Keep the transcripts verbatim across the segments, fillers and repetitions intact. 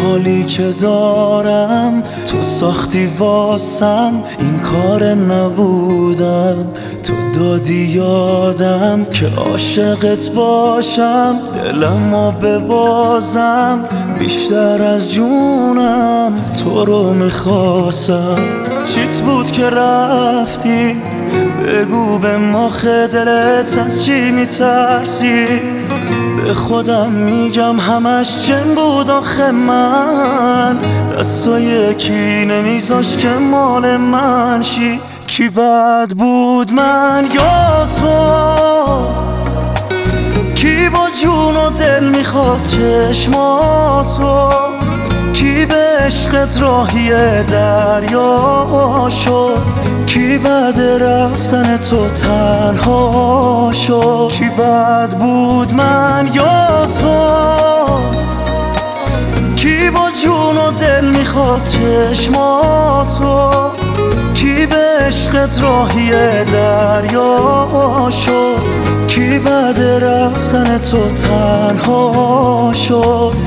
حالی که دارم تو ساختی واسم، این کار نبودم، تو دادی یادم که عاشقت باشم، دلمو ببازم بیشتر از جونم، تو رو میخواستم. چیت بود که رفتی؟ بگو به مخ دلت از چی میترسید؟ به خودم میگم همش جن بود آخه، من دستا یکی نمیذاش که مال من شی. کی بد بود، من یا تو؟ کی با جون و دل میخواست چشماتو؟ کی به عشقت راهی دریا شد؟ کی بعد رفتن تو تنها شد؟ کی بد بود، من یا تو؟ کی با جون و دل میخواست چشماتو؟ کی به عشقت راهی دریا شد؟ کی بعد رفتن تو تنها شد؟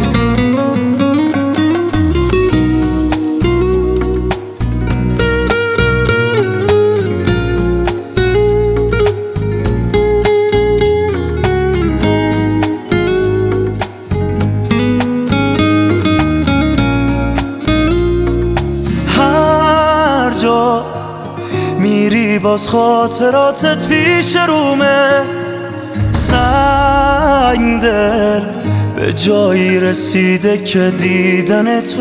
میری باز خاطراتت پیش رومه، سنگ دل به جایی رسیده که دیدن تو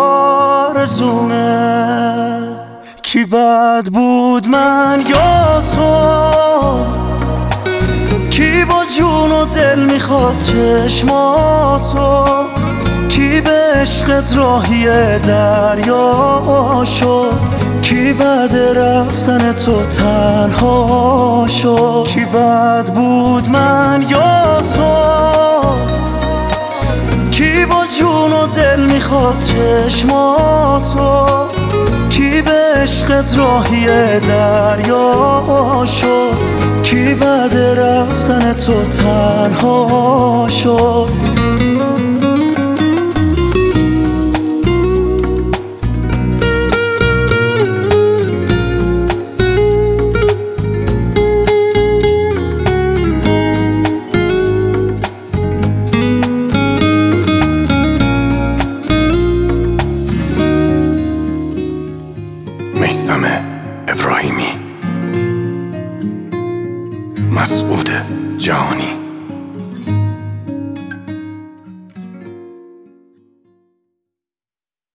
آرزومه. کی بد بود، من یا تو؟ کی با جون و دل میخواست چشماتو؟ کی به عشقت راهی دریا شد؟ کی بعد رفتن تو تنها شد؟ کی بد بود، من یا تو؟ کی با جون و دل میخواست چشماتو؟ کی به عشقت راهی دریا شد؟ کی بعد رفتن تو تنها شد؟